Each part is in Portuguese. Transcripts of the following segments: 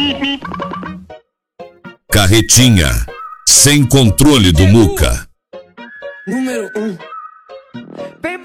Carretinha, sem controle do Muca. Número 1. Vem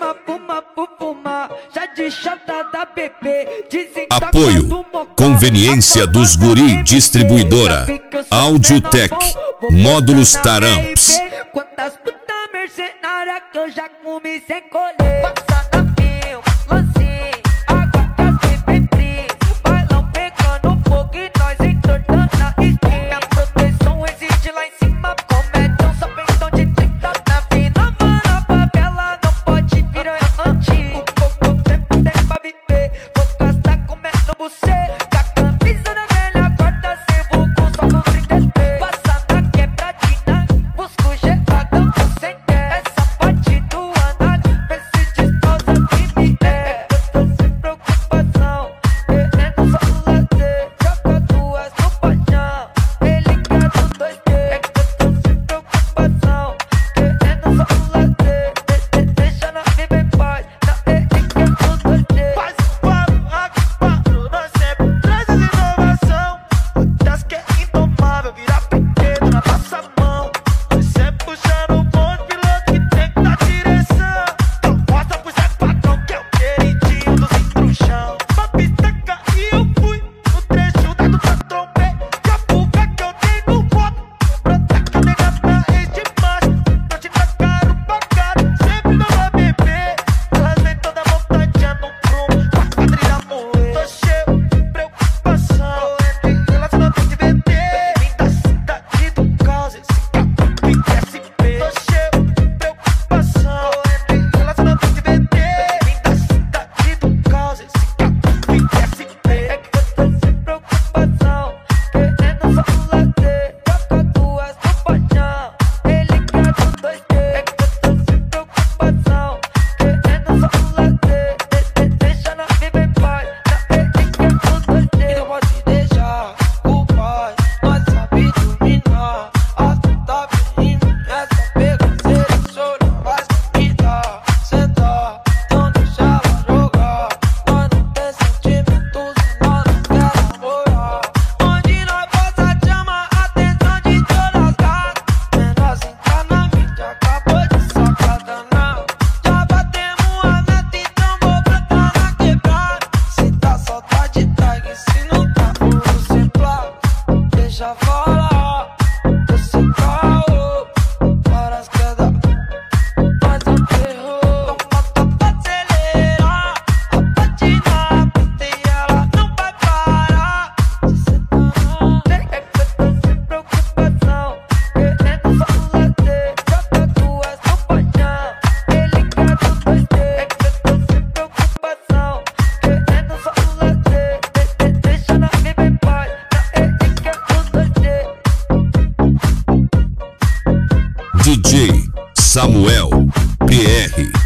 fuma, já de chata da bebê. Apoio, conveniência dos guri, distribuidora, Audiotech, módulos Taramps. Quantas puta mercenária que eu já comi sem colher. Passa na fio, lance, água que bem frio. Bailão pegando fogo e nós entortando na esquina. Minha proteção existe lá em cima, comédia, só pensão de 30 na vida. Mano, a favela não pode virar antigo. Pouco tempo tem pra viver, vou gastar comendo você. Com a camisa da velha guarda, sem vulgo, só com 33. Passa na quebradinha, busco gelado, sem quer. Essa parte do análise, vê se descausa que me é. Eu tô sem preocupação, querendo só lazer. Joga duas no paixão, religado 2D. Eu tô sem preocupação, querendo só lazer. Deixa na vida em paz, na religado 2D. Faz um paro, nós sempre trazemos inovação. Das que é indomável, virar pequeno na nossa mão. Nós sempre puxando o bonde, piloto que tem que dar direção. Então mostra pro Zé Patrão que é o queridinho dos intruxão. Uma pista caiu, fui no trecho dado pra trombei. E a fuga que eu dei no voto, brota que eu dei na rede de baixo. Não te dá caro, pagado, sempre não vai beber. Elas vêm toda montadinha no prumo, com a quadrilha moer. Tô cheio de preocupação, entre relacionamento de VT. Vim da cidade do caos, esse capo que SP. Tô cheio de preocupação, entre relacionamento de VT. Vim da cidade do caos, esse capo que SP. É que eu tô sem preocupação, querendo só lazer. Joga duas no paixão, religado 2D. É que eu tô sem preocupação, querendo só lazer. Deixa na vida em paz, na religado 2D. E não pode deixar o pai, nós sabe dominar. A tu tá vindo, essa pegaceira, chora, vai me dar. Sentar, não deixa ela jogar. Nós não tem sentimentos e nós não quer namorar. Onde nós possa chamar a atenção de todas as gatas. Menor assim tá na mídia, acabou de sacada não. Já batemos a meta, então vou brotar na quebrada. Se tá saudade, tag, se não tá, você plá. Deixa falar, você caô. Várias quedas, mas eu terror. Então bota pra acelerar, a patina pista e ela não vai parar. Se cê tá É que eu tô sem preocupação, querendo só lazer. Joga duas no paixão, religado 2D. É que eu tô sem preocupação, querendo só lazer. Deixa na vida em paz, na religado 2D. DJ Samuel PR.